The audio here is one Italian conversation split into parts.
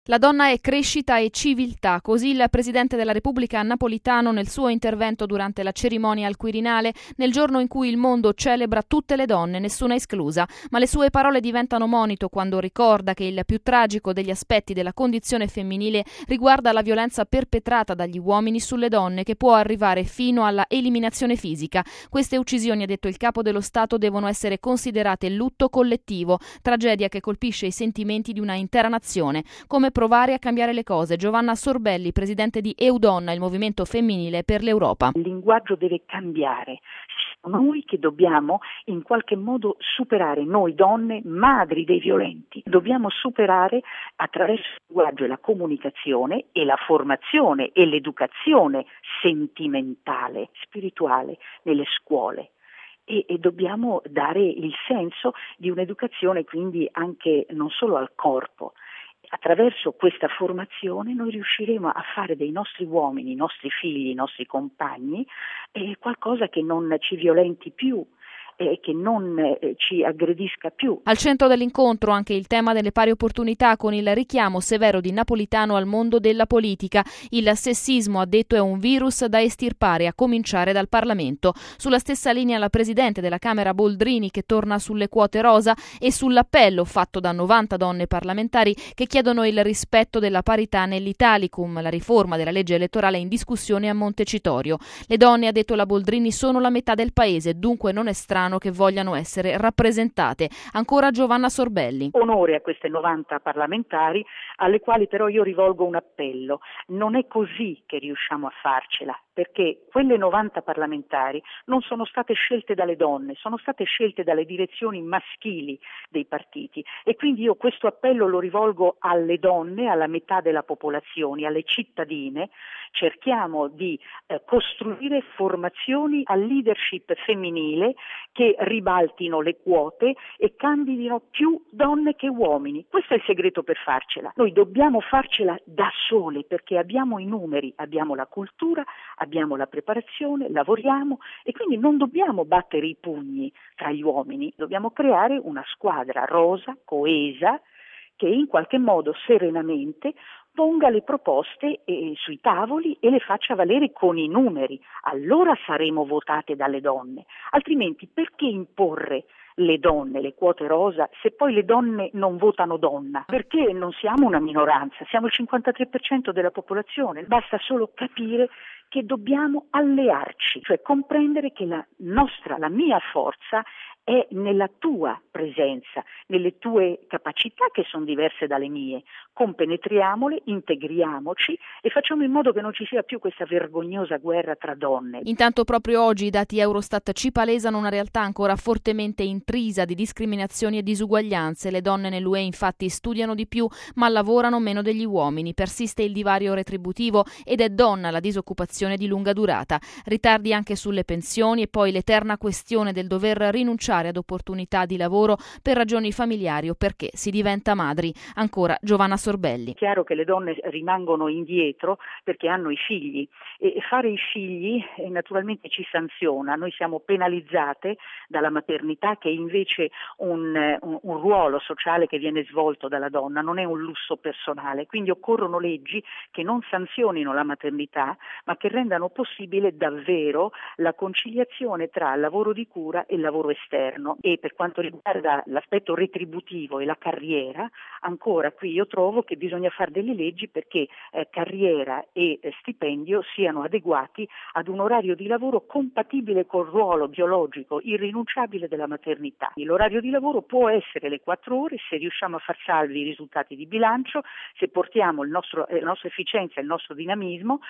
La donna è crescita e civiltà, così il Presidente della Repubblica Napolitano nel suo intervento durante la cerimonia al Quirinale, nel giorno in cui il mondo celebra tutte le donne, nessuna esclusa, ma le sue parole diventano monito quando ricorda che il più tragico degli aspetti della condizione femminile riguarda la violenza perpetrata dagli uomini sulle donne, che può arrivare fino alla eliminazione fisica. Queste uccisioni, ha detto il Capo dello Stato, devono essere considerate lutto collettivo, tragedia che colpisce i sentimenti di una intera nazione. Come provare a cambiare le cose? Giovanna Sorbelli, presidente di EUDonna, il movimento femminile per l'Europa. Il linguaggio deve cambiare. Siamo noi che dobbiamo in qualche modo superare, noi donne, madri dei violenti. Dobbiamo superare attraverso il linguaggio e la comunicazione e la formazione e l'educazione sentimentale, spirituale nelle scuole. E dobbiamo dare il senso di un'educazione quindi anche non solo al corpo. Attraverso questa formazione noi riusciremo a fare dei nostri uomini, i nostri figli, i nostri compagni qualcosa che non ci violenti più, che non ci aggredisca più. Al centro dell'incontro anche il tema delle pari opportunità, con il richiamo severo di Napolitano al mondo della politica. Il sessismo, ha detto, è un virus da estirpare, a cominciare dal Parlamento. Sulla stessa linea la Presidente della Camera Boldrini, che torna sulle quote rosa e sull'appello fatto da 90 donne parlamentari che chiedono il rispetto della parità nell'Italicum, la riforma della legge elettorale in discussione a Montecitorio. Le donne, ha detto la Boldrini, sono la metà del paese, dunque non è strano che vogliano essere rappresentate. Ancora Giovanna Sorbelli. Onore a queste 90 parlamentari, alle quali però io rivolgo un appello. Non è così che riusciamo a farcela, perché quelle 90 parlamentari non sono state scelte dalle donne, sono state scelte dalle direzioni maschili dei partiti, e quindi io questo appello lo rivolgo alle donne, alla metà della popolazione, alle cittadine. Cerchiamo di costruire formazioni a leadership femminile che ribaltino le quote e candidino più donne che uomini. Questo è il segreto per farcela. Noi dobbiamo farcela da sole, perché abbiamo i numeri, abbiamo la cultura, abbiamo la preparazione, lavoriamo, e quindi non dobbiamo battere i pugni tra gli uomini, dobbiamo creare una squadra rosa, coesa, che in qualche modo serenamente ponga le proposte sui tavoli e le faccia valere con i numeri. Allora saremo votate dalle donne. Altrimenti perché imporre le donne, le quote rosa, se poi le donne non votano donna? Perché non siamo una minoranza, siamo il 53% della popolazione. Basta solo capire che dobbiamo allearci, cioè comprendere che la mia forza è nella tua presenza, nelle tue capacità che sono diverse dalle mie. Compenetriamole, integriamoci e facciamo in modo che non ci sia più questa vergognosa guerra tra donne. Intanto proprio oggi i dati Eurostat ci palesano una realtà ancora fortemente intrisa di discriminazioni e disuguaglianze. Le donne nell'UE infatti studiano di più ma lavorano meno degli uomini, persiste il divario retributivo ed è donna la disoccupazione di lunga durata, ritardi anche sulle pensioni e poi l'eterna questione del dover rinunciare ad opportunità di lavoro per ragioni familiari o perché si diventa madri. Ancora Giovanna Sorbelli. È chiaro che le donne rimangono indietro perché hanno i figli, e fare i figli naturalmente ci sanziona. Noi siamo penalizzate dalla maternità, che è invece un ruolo sociale che viene svolto dalla donna, non è un lusso personale, quindi occorrono leggi che non sanzionino la maternità ma che rendano possibile davvero la conciliazione tra il lavoro di cura e il lavoro esterno. E per quanto riguarda l'aspetto retributivo e la carriera, ancora qui io trovo che bisogna fare delle leggi perché carriera e stipendio siano adeguati ad un orario di lavoro compatibile col ruolo biologico irrinunciabile della maternità. L'orario di lavoro può essere le 4 ore se riusciamo a far salvi i risultati di bilancio, se portiamo la nostra efficienza e il nostro dinamismo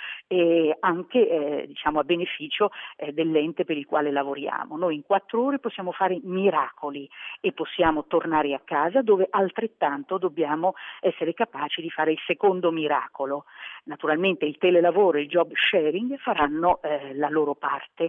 anche a beneficio dell'ente per il quale lavoriamo. Noi in 4 ore possiamo fare miracoli e possiamo tornare a casa, dove altrettanto dobbiamo essere capaci di fare il secondo miracolo. Naturalmente il telelavoro e il job sharing faranno la loro parte.